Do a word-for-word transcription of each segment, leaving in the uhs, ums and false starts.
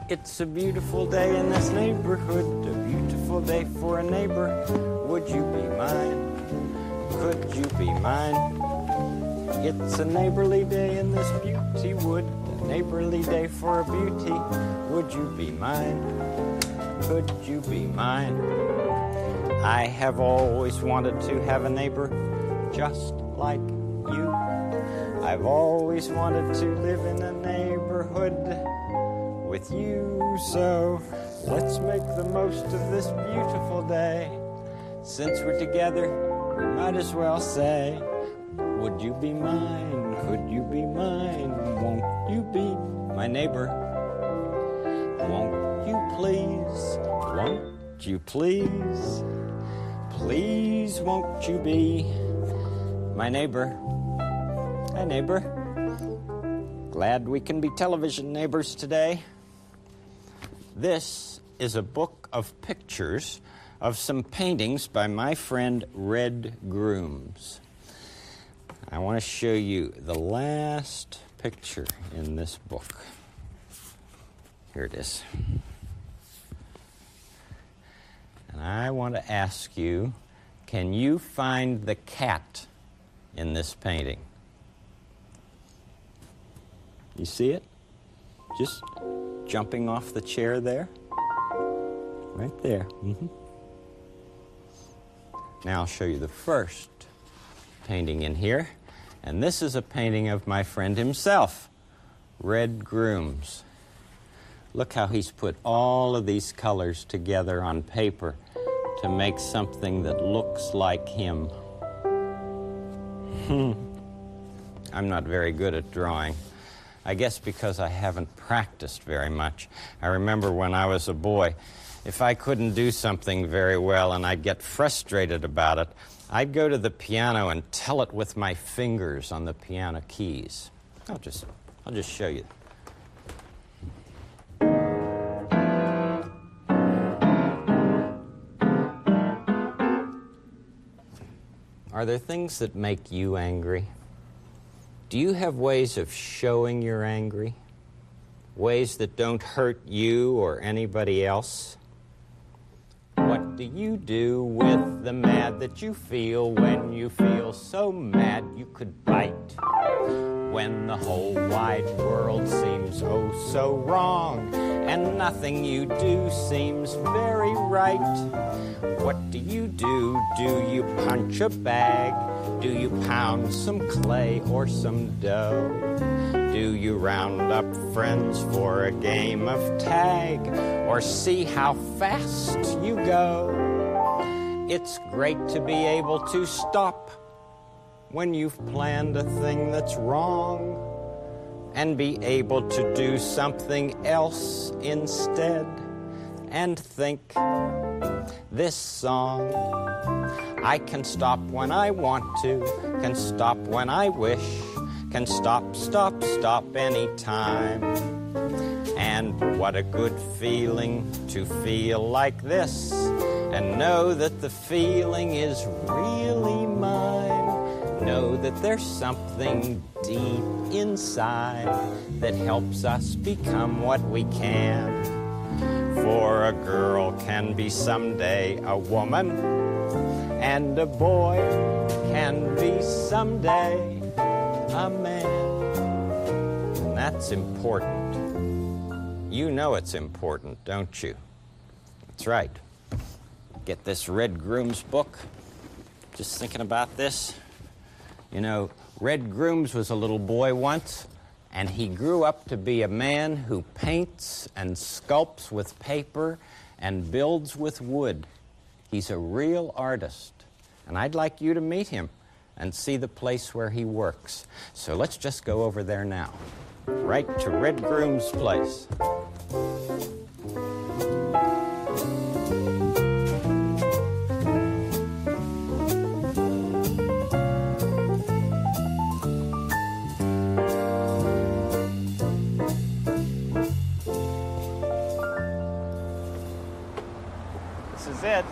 It's a beautiful day in this neighborhood, a beautiful day for a neighbor. Would you be mine? Could you be mine? It's a neighborly day in this beauty wood, a neighborly day for a beauty. Would you be mine? Could you be mine? I have always wanted to have a neighbor just like you. I've always wanted to live in a neighborhood with you, so let's make the most of this beautiful day. Since we're together, we might as well say, would you be mine? Could you be mine? Won't you be my neighbor? Won't you please? Won't you please? Please won't you be my neighbor? Hi, neighbor. Glad we can be television neighbors today. This is a book of pictures of some paintings by my friend Red Grooms. I want to show you the last picture in this book. Here it is. And I want to ask you, can you find the cat in this painting? You see it? Just jumping off the chair there? Right there. Mm-hmm. Now I'll show you the first painting in here. And this is a painting of my friend himself, Red Grooms. Look how he's put all of these colors together on paper to make something that looks like him. I'm not very good at drawing. I guess because I haven't practiced very much. I remember when I was a boy, if I couldn't do something very well and I'd get frustrated about it, I'd go to the piano and tell it with my fingers on the piano keys. I'll just, I'll just show you. Are there things that make you angry? Do you have ways of showing you're angry? Ways that don't hurt you or anybody else? What do you do with the mad that you feel when you feel so mad you could bite? When the whole wide world seems oh so wrong and nothing you do seems very right? What do you do? Do you punch a bag? Do you pound some clay or some dough? Do you round up friends for a game of tag or see how fast you go? It's great to be able to stop when you've planned a thing that's wrong and be able to do something else instead and think, this song, I can stop when I want to, can stop when I wish, can stop, stop, stop anytime. And what a good feeling to feel like this and know that the feeling is really mine. Know that there's something deep inside that helps us become what we can. For a girl can be someday a woman, and a boy can be someday a man. And that's important. You know it's important, don't you? That's right. Get this Red Grooms book. Just thinking about this. You know, Red Grooms was a little boy once, and he grew up to be a man who paints and sculpts with paper and builds with wood. He's a real artist, and I'd like you to meet him and see the place where he works. So let's just go over there now, right to Red Grooms' place. This is it.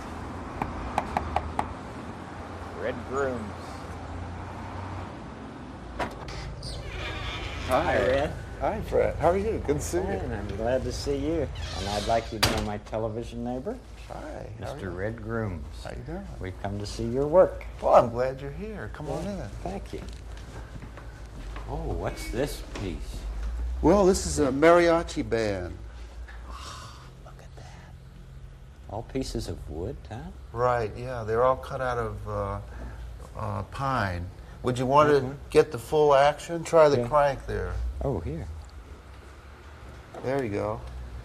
Red Grooms. Hi, Red. Hi, Fred. How are you? Good to see you. And I'm glad to see you. And I'd like you to know my television neighbor, Hi. How are Mister you? Red Grooms. How you doing? We've come to see your work. Well, I'm glad you're here. Come on in. Thank you. Oh, what's this piece? Well, this is a mariachi band. Look at that. All pieces of wood, huh? Right, yeah. They're all cut out of uh, uh, pine. Would you want Mhm. to get the full action? Try the Yeah. crank there. Oh, here. There you go.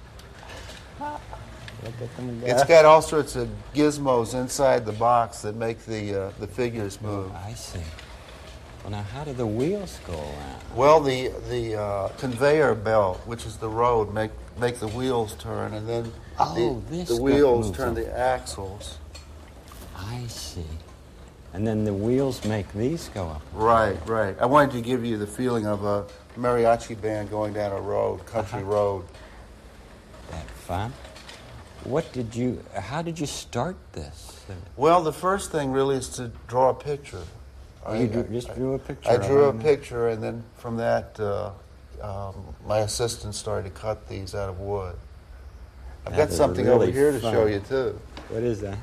Look at them go. It's got all sorts of gizmos inside the box that make the uh, the figures move. I see. Well, now, how do the wheels go around? Well, the the uh, conveyor belt, which is the road, make make the wheels turn, and then Oh, the, this the stuff wheels moves turn up. the axles. I see. And then the wheels make these go up. Right, right. I wanted to give you the feeling of a mariachi band going down a road, country Uh-huh. road. That fun? What did you, how did you start this? Well, the first thing really is to draw a picture. Oh, you drew, just drew a picture I of drew a them? picture, and then from that, uh, um, my assistant started to cut these out of wood. I've That got is something really over here to fun. show you, too. What is that?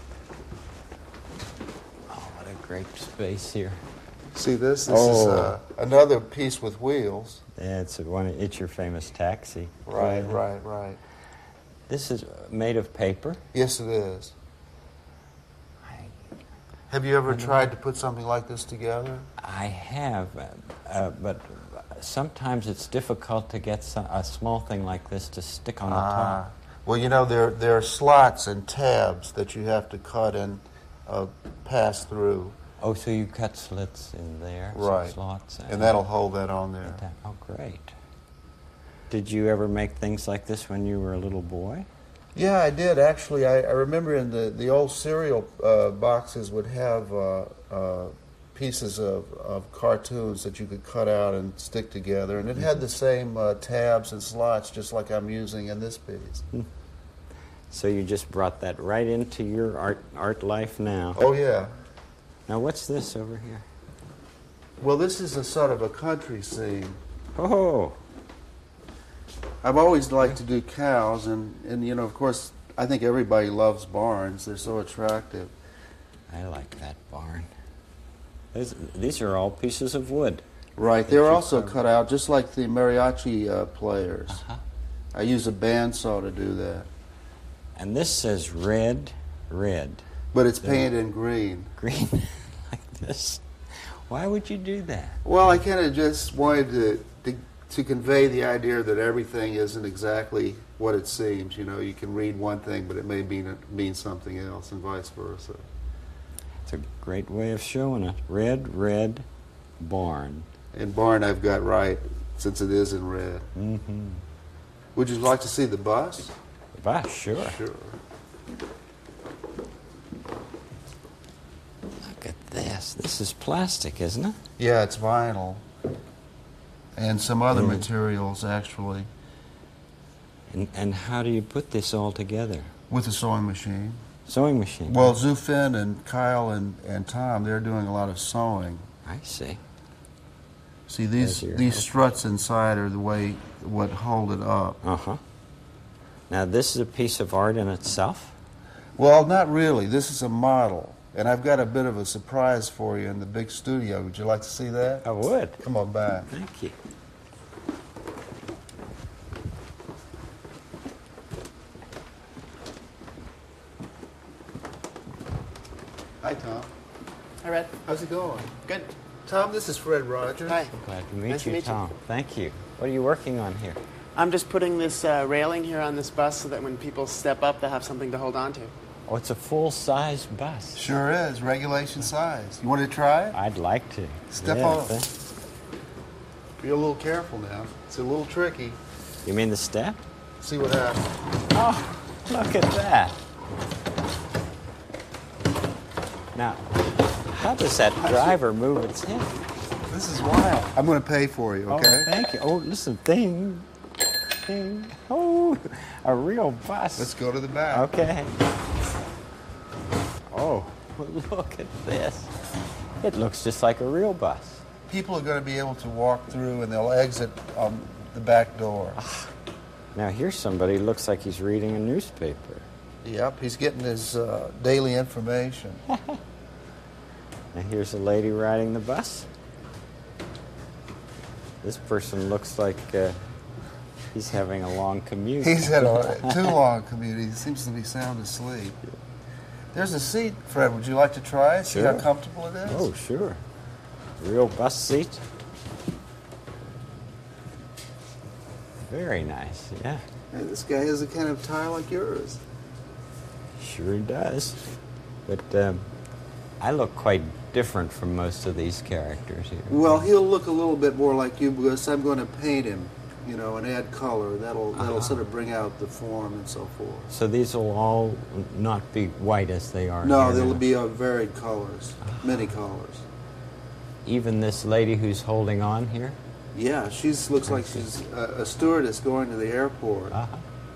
Oh, what a great space here. See this? This is Oh. uh, another piece with wheels. Yeah, it's, a one, it's your famous taxi. Right, Yeah. right, right. This is made of paper. Yes, it is. I, Have you ever tried to put something like this together? I have, uh, uh, but sometimes it's difficult to get some, a small thing like this to stick on the Ah. top. Well, you know, there, there are slots and tabs that you have to cut and uh, pass through. Oh, so you cut slits in there, some Right. slots. And that'll hold that on there. Oh, great. Did you ever make things like this when you were a little boy? Yeah, I did, actually. I, I remember in the, the old cereal uh, boxes would have uh, uh, pieces of, of cartoons that you could cut out and stick together. And it had the same uh, tabs and slots just like I'm using in this piece. So you just brought that right into your art art life now. Oh, yeah. Now what's this over here? Well, this is a sort of a country scene. Oh, I've always liked to do cows, and, and you know, of course, I think everybody loves barns. They're so attractive. I like that barn. These, these are all pieces of wood. Right. That They're you also carved. cut out just like the mariachi uh, players. Uh-huh. I use a bandsaw to do that. And this says red, red, But it's painted in green. green, like this. Why would you do that? Well, I kind of just wanted to, to to convey the idea that everything isn't exactly what it seems. You know, you can read one thing, but it may mean mean something else, and vice versa. It's a great way of showing it. Red, red, barn. And barn I've got right, since it is in red. Mm-hmm. Would you like to see the bus? Ah, sure. Sure. Look at this. This is plastic, isn't it? Yeah, it's vinyl. And some other Mm. materials, actually, And, and how do you put this all together? with a sewing machine. Sewing machine. Well, Zufin and Kyle and, and Tom, they're doing a lot of sewing. I see. See, these There's your- these struts inside are the way what hold it up. Uh-huh. Now, this is a piece of art in itself? Well, not really. This is a model. And I've got a bit of a surprise for you in the big studio. Would you like to see that? I would. Come on back. Thank you. Hi, Tom. Hi, Red. How's it going? Good. Tom, this is Fred Rogers. Hi. Glad to meet Nice to you, meet you. Tom. Thank you. What are you working on here? I'm just putting this uh, railing here on this bus so that when people step up, they'll have something to hold on to. Oh, it's a full-size bus. Sure is. Regulation size. You want to try it? I'd like to. Step Yeah, on it. th- Be a little careful now. It's a little tricky. You mean the step? See what happens. Oh, look at that. Now, how does that driver move its head? This is wild. I'm going to pay for you, okay? Oh, thank you. Oh, listen, ding, ding. Oh, a real bus. Let's go to the back. Okay. Oh, look at this. It looks just like a real bus. people are going to be able to walk through, and they'll exit on the back door. Now here's somebody who looks like he's reading a newspaper. Yep, he's getting his uh, daily information. Now here's a lady riding the bus. This person looks like uh, he's having a long commute. He's had a too long commute. He seems to be sound asleep. There's a seat, Fred. Would you like to try it? See Sure. how comfortable it is? Oh, sure. Real bus seat. Very nice, yeah. Hey, this guy has a kind of tie like yours. Sure does. But um, I look quite different from most of these characters here. Well, he'll look a little bit more like you because I'm going to paint him, you know, and add color. That'll that'll Uh-huh. sort of bring out the form and so forth. So these will all not be white as they are No, here there'll now. be uh, varied colors, many colors. Even this lady who's holding on here? Yeah, she looks like she's a, a stewardess going to the airport. Uh-huh.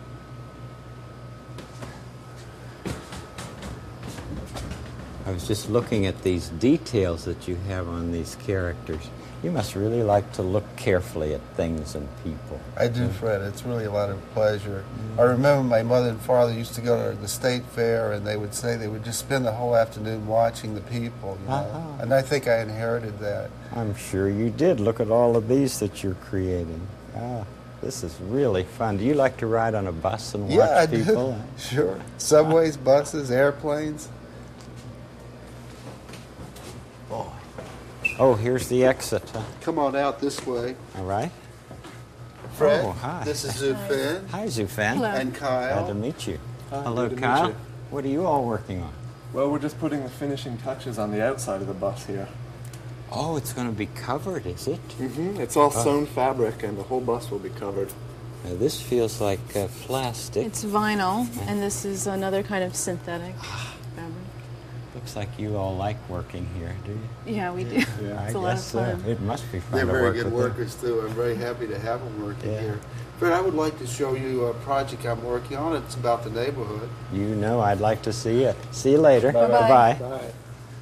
I was just looking at these details that you have on these characters. You must really like to look carefully at things and people. I do, Fred. It's really a lot of pleasure. I remember my mother and father used to go to the state fair, and they would say they would just spend the whole afternoon watching the people, you know. Uh-huh. And I think I inherited that. I'm sure you did. Look at all of these that you're creating. Ah, this is really fun. Do you like to ride on a bus and watch Yeah, I people? do. Sure. Subways, buses, airplanes. Oh, here's the exit. Huh? Come on out this way. All right. Fred, Oh, hi. this is Zufan Hi, Zufan. Hello. and Glad to Kyle. meet you. Hi, Hello, good to meet Kyle. you. What are you all working on? Well, we're just putting the finishing touches on the outside of the bus here. Oh, it's going to be covered, is it? Mm-hmm. It's all sewn fabric, and the whole bus will be covered. Now, this feels like uh, plastic. It's vinyl, and this is another kind of synthetic fabric. Looks like you all like working here, do you? Yeah, we do. Yeah. I It's a lot of guess so. fun. It must be fun They're to very work good with workers, too. I'm very happy to have them working Yeah. here. Fred, I would like to show you a project I'm working on. It's about the neighborhood. them. You know I'd like to see it. See you later. Bye-bye. Bye-bye. Bye.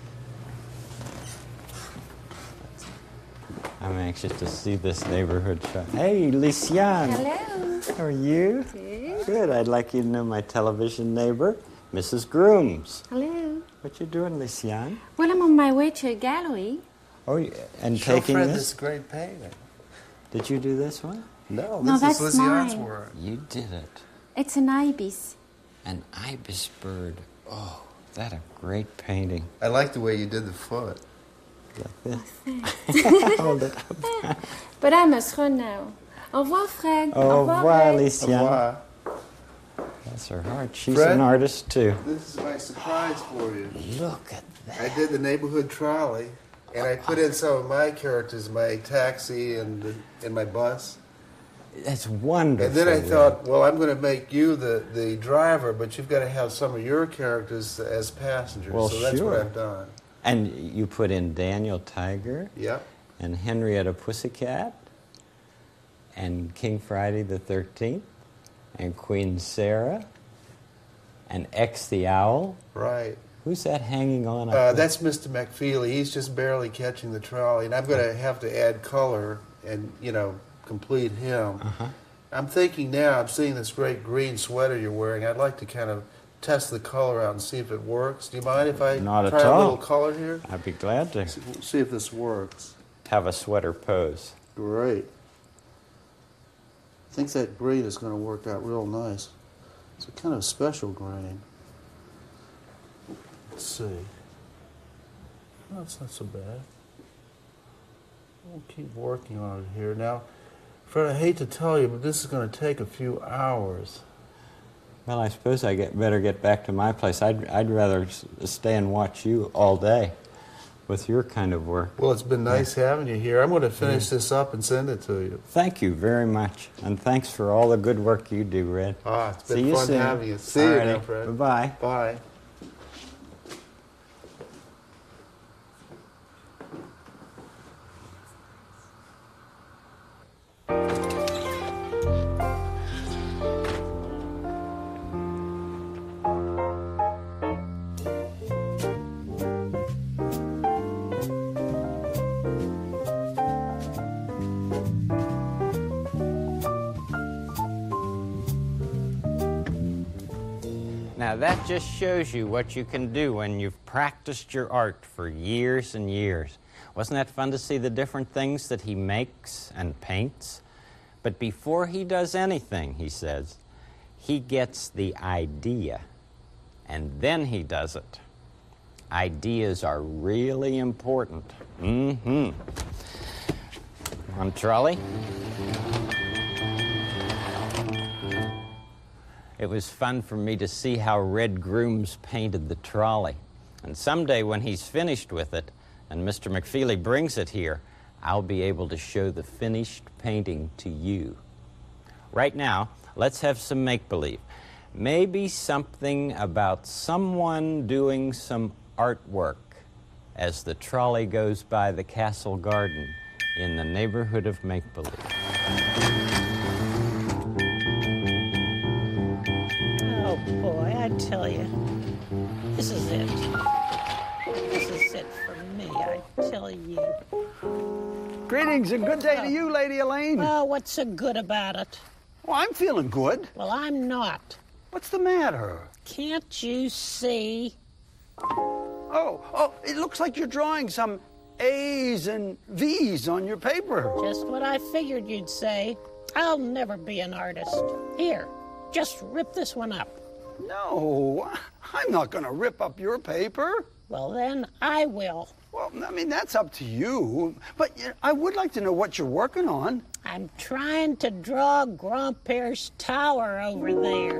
I'm anxious to see this neighborhood shot. Hey, Luciane. Hello. How are you? Good. Good. I'd like you to know my television neighbor, Missus Grooms. Hello. What you doing, Luciane? Well, I'm on my way to a gallery. Oh, yeah, and Show taking Fred this? this great painting. Did you do this one? No, No, this that's is Lizzie Ann's mine. work. You did it. It's an ibis. An ibis bird. Oh, that a great painting. I like the way you did the foot. Like this. Hold it up. But I must run now. Au revoir, Fred. Au revoir, Red. Luciane. Wow. That's her heart. She's Fred? an artist, too. This is my surprise for you. Look at that. I did the neighborhood trolley, and I put in some of my characters, my taxi and the, and my bus. That's wonderful. And then I Red. thought, well, I'm going to make you the, the driver, but you've got to have some of your characters as passengers. Well, so that's sure. what I've done. And you put in Daniel Tiger Yep. and Henrietta Pussycat and King Friday the thirteenth and Queen Sarah and X the Owl. Right. Who's that hanging on up Uh, there? that's Mister McFeely. He's just barely catching the trolley, and I'm going to have to add color and, you know, complete him. Uh-huh. I'm thinking now, I'm seeing this great green sweater you're wearing. I'd like to kind of test the color out and see if it works. Do you mind if I Not at try a all. little color here? I'd be glad to See, see if this works. have a sweater pose. Great. I think that green is going to work out real nice. It's a kind of special grain. Let's see. No, it's not so bad. We'll keep working on it here. Now, Fred, I hate to tell you, but this is going to take a few hours. Well, I suppose I get better get back to my place. I'd, I'd rather s- stay and watch you all day with your kind of work. Well, it's been nice having you here. I'm going to finish this up and send it to you. Thank you very much. And thanks for all the good work you do, Red. Ah, it's been See you fun soon. having you. See you now, Alrighty. Fred. Bye-bye. Bye. Now that just shows you what you can do when you've practiced your art for years and years. Wasn't that fun to see the different things that he makes and paints? But before he does anything, he says, he gets the idea, and then he does it. Ideas are really important. Mm-hmm. On trolley. It was fun for me to see how Red Grooms painted the trolley. And someday when he's finished with it, and Mister McFeely brings it here, I'll be able to show the finished painting to you. Right now, let's have some make-believe. Maybe something about someone doing some artwork as the trolley goes by the castle garden in the neighborhood of make-believe. Oh, boy, I tell you, this is it. This is it for me, I tell you. Greetings and good day oh. to you, Lady Elaine. Oh, what's so good about it? Well, I'm feeling good. Well, I'm not. What's the matter? Can't you see? Oh, oh, it looks like you're drawing some A's and V's on your paper. Just what I figured you'd say. I'll never be an artist. Here, just rip this one up. No, I'm not going to rip up your paper. Well, then I will. Well, I mean, that's up to you. But you know, I would like to know what you're working on. I'm trying to draw Grandpere's tower over there.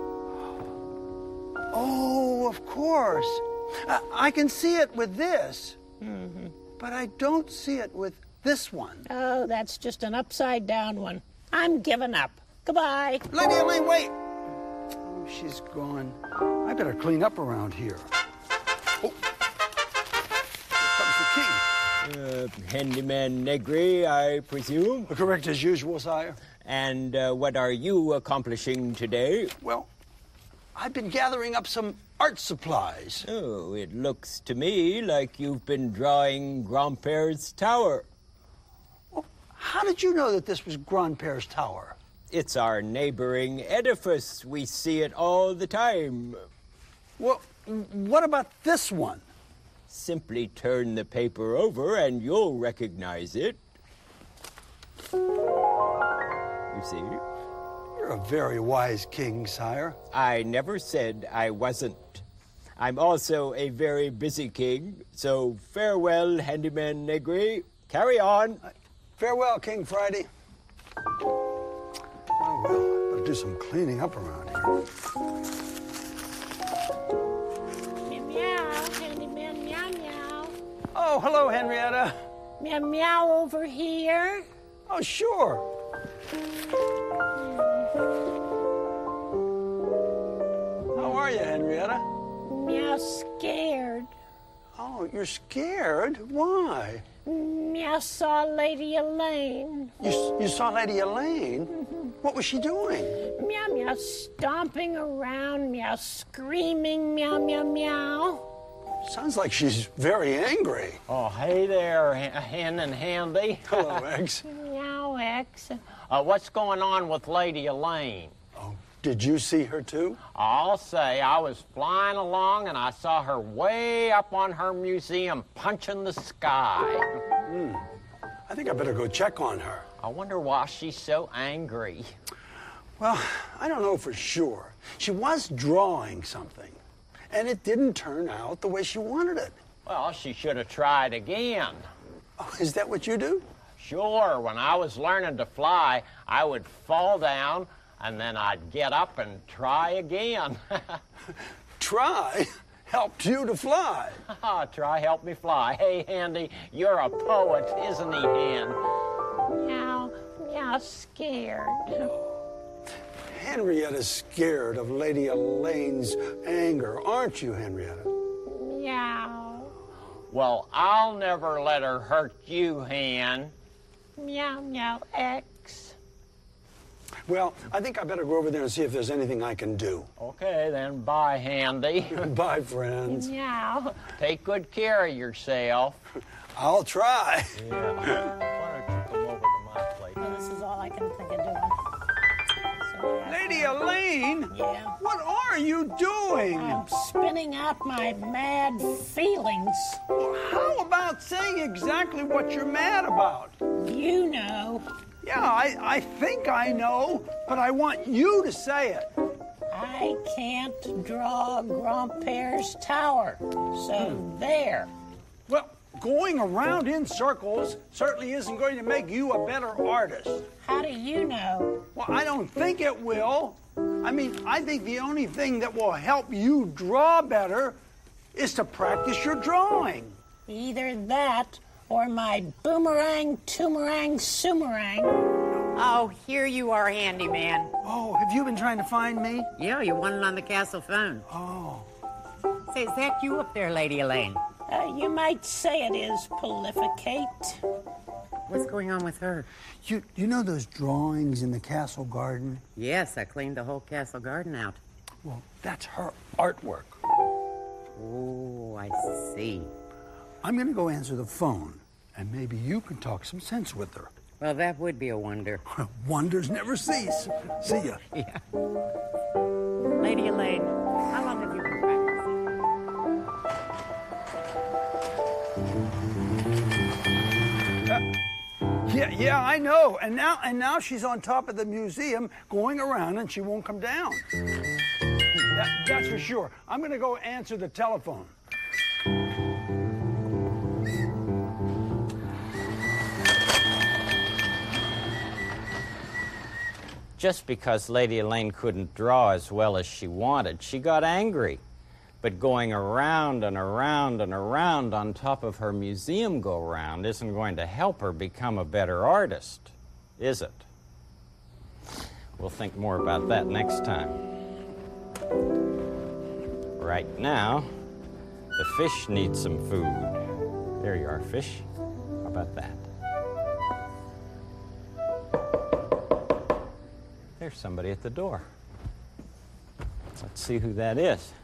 Oh, of course. Uh, I can see it with this. Mm-hmm. But I don't see it with this one. Oh, that's just an upside-down one. I'm giving up. Goodbye. Lady Elaine, wait. Oh, she's gone. I better clean up around here. Oh. Here comes the king. Uh, Handyman Negri, I presume? Correct as usual, sire. And uh, what are you accomplishing today? Well, I've been gathering up some art supplies. Oh, it looks to me like you've been drawing Grandpere's tower. Well, how did you know that this was Grandpere's tower? It's our neighboring edifice. We see it all the time. Well, what about this one? Simply turn the paper over and you'll recognize it. You see? You're a very wise king, sire. I never said I wasn't. I'm also a very busy king, so farewell, Handyman Negri. Carry on. Uh, farewell, King Friday. Oh, well, better do some cleaning up around here. Meow, meow, Handyman, meow, meow. Oh, hello, Henrietta. Meow, meow over here. Oh, sure. How are you, Henrietta? Meow, scared. Oh, you're scared? Why? Meow, saw Lady Elaine. You, you saw Lady Elaine? Mm-hmm. What was she doing? Meow, meow, stomping around, meow, screaming, meow, meow, meow. Sounds like she's very angry. Oh, hey there, Hen and Handy. Hello, Eggs. Meow, X. Uh, what's going on with Lady Elaine? Oh, did you see her too? I'll say I was flying along and I saw her way up on her museum punching the sky. Hmm. I think I better go check on her. I wonder why she's so angry. Well, I don't know for sure. She was drawing something, and it didn't turn out the way she wanted it. Well, she should have tried again. Oh, is that what you do? Sure. When I was learning to fly, I would fall down, and then I'd get up and try again. Try helped you to fly. Try help me fly. Hey, Handy, you're a poet, isn't he, Hen? Meow, meow, scared. Henrietta's scared of Lady Elaine's anger, aren't you, Henrietta? Meow. Well, I'll never let her hurt you, Hen. Meow, meow, X. Well, I think I better go over there and see if there's anything I can do. Okay, then bye, Handy. Bye, friends. Meow. Take good care of yourself. I'll try. Yeah. Why don't you come over to my place? Well, this is all I can think of doing. So Lady Elaine? Yeah? What are you doing? I'm spinning out my mad feelings. Well, how about saying exactly what you're mad about? You know. Yeah, I, I think I know, but I want you to say it. I can't draw Grandpere's tower. So there. Well, going around in circles certainly isn't going to make you a better artist. How do you know? Well, I don't think it will. I mean, I think the only thing that will help you draw better is to practice your drawing. Either that or my boomerang, toomerang, sumerang. Oh, here you are, handyman. Oh, have you been trying to find me? Yeah, you wanted on the castle phone. Oh. Say, is that you up there, Lady Elaine? Uh, you might say it is Prolificate. What's going on with her? You, you know those drawings in the castle garden? Yes, I cleaned the whole castle garden out. Well, that's her artwork. Oh, I see. I'm going to go answer the phone, and maybe you can talk some sense with her. Well, that would be a wonder. Wonders never cease. See ya. Yeah. Lady Elaine, how long have you been practicing? Uh, yeah, yeah, I know. And now, and now she's on top of the museum, going around, and she won't come down. That, that's for sure. I'm going to go answer the telephone. Just because Lady Elaine couldn't draw as well as she wanted, she got angry. But going around and around and around on top of her museum go-round isn't going to help her become a better artist, is it? We'll think more about that next time. Right now, the fish need some food. There you are, fish. How about that? There's somebody at the door. Let's see who that is.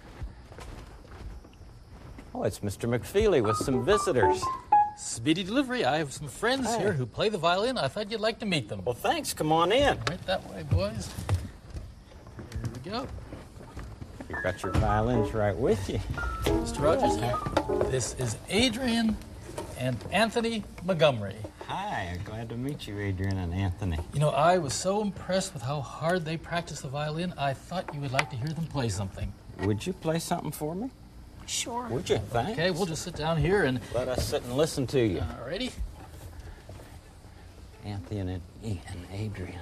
Oh, it's Mister McFeely with some visitors. Speedy delivery. I have some friends Hey. here who play the violin. I thought you'd like to meet them. Well, thanks. Come on in. Right that way, boys. Here we go. You've got your violins right with you. Mister Rogers, this is Adrian and Anthony Montgomery. Hi, I'm glad to meet you, Adrian and Anthony. You know, I was so impressed with how hard they practice the violin, I thought you would like to hear them play something. Would you play something for me? Sure. Would you? Thanks. Okay, we'll just sit down here and... Let us sit and listen to you. Alrighty. Anthony and, and Adrian.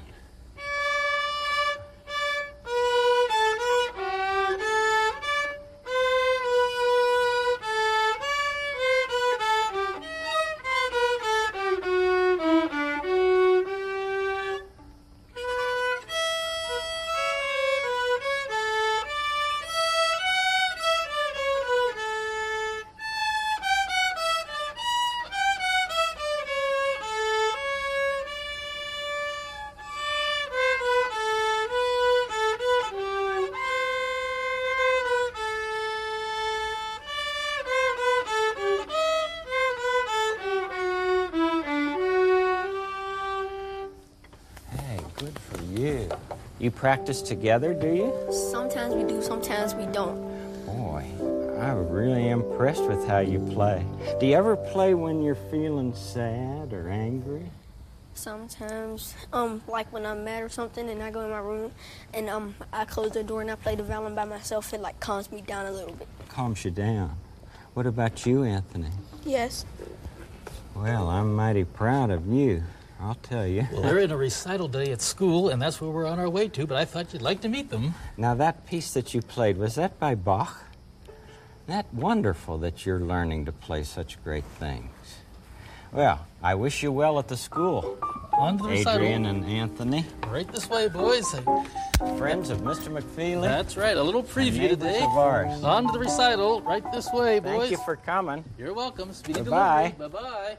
You practice together, do you? Sometimes we do, sometimes we don't. Boy, I'm really impressed with how you play. Do you ever play when you're feeling sad or angry? Sometimes, um, like when I'm mad or something and I go in my room and um, I close the door and I play the violin by myself, it like calms me down a little bit. Calms you down. What about you, Anthony? Yes. Well, I'm mighty proud of you, I'll tell you. Well, they're in a recital day at school, and that's where we're on our way to, but I thought you'd like to meet them. Now, that piece that you played, was that by Bach? That's wonderful that you're learning to play such great things. Well, I wish you well at the school. On to the recital. Adrian and Anthony. Right this way, boys. Friends of Mister McFeely. That's right, a little preview neighbors today. of ours. On to the recital. Right this way, boys. Thank you for coming. You're welcome. Speedy Bye-bye. delivery. Bye-bye.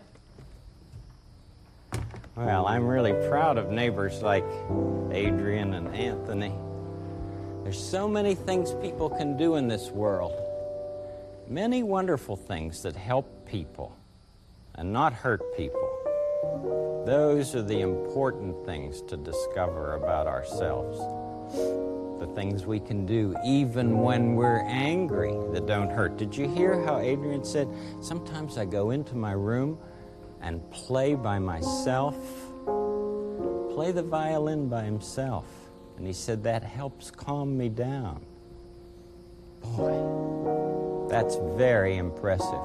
Well, I'm really proud of neighbors like Adrian and Anthony. There's so many things people can do in this world. Many wonderful things that help people and not hurt people. Those are the important things to discover about ourselves. The things we can do even when we're angry that don't hurt. Did you hear how Adrian said, sometimes I go into my room and play by myself, play the violin by himself. And he said that helps calm me down. Boy, that's very impressive.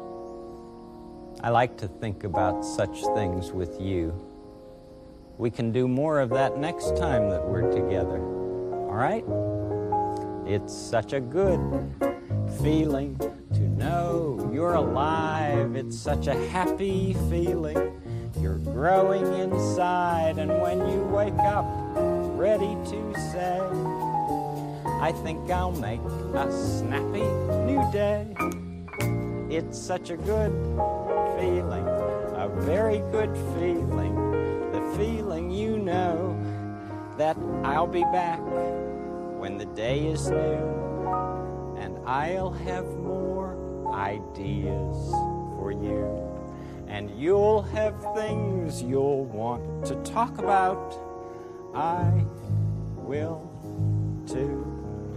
I like to think about such things with you. We can do more of that next time that we're together. All right? It's such a good feeling to know you're alive. It's such a happy feeling. You're growing inside, and when you wake up, ready to say, I think I'll make a snappy new day. It's such a good feeling, a very good feeling, the feeling you know that I'll be back when the day is new, and I'll have more ideas for you, and you'll have things you'll want to talk about. I will too.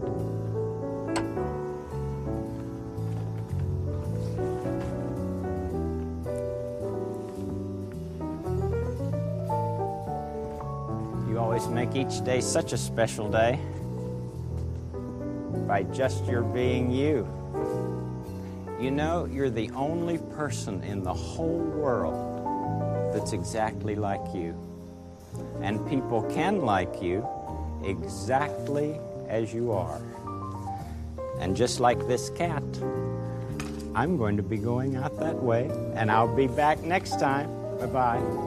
You always make each day such a special day by just your being you. You know, you're the only person in the whole world that's exactly like you. And people can like you exactly as you are. And just like this cat, I'm going to be going out that way, and I'll be back next time. Bye-bye.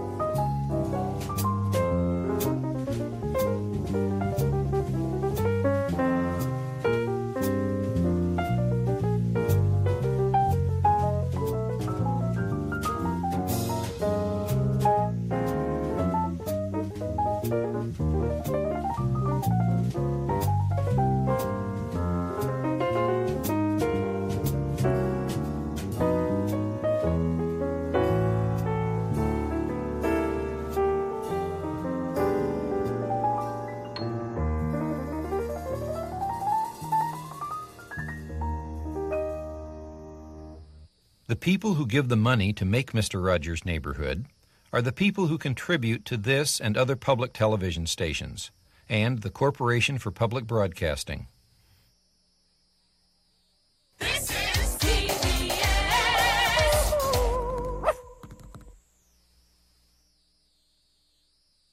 The people who give the money to make Mister Rogers' Neighborhood are the people who contribute to this and other public television stations, and the Corporation for Public Broadcasting.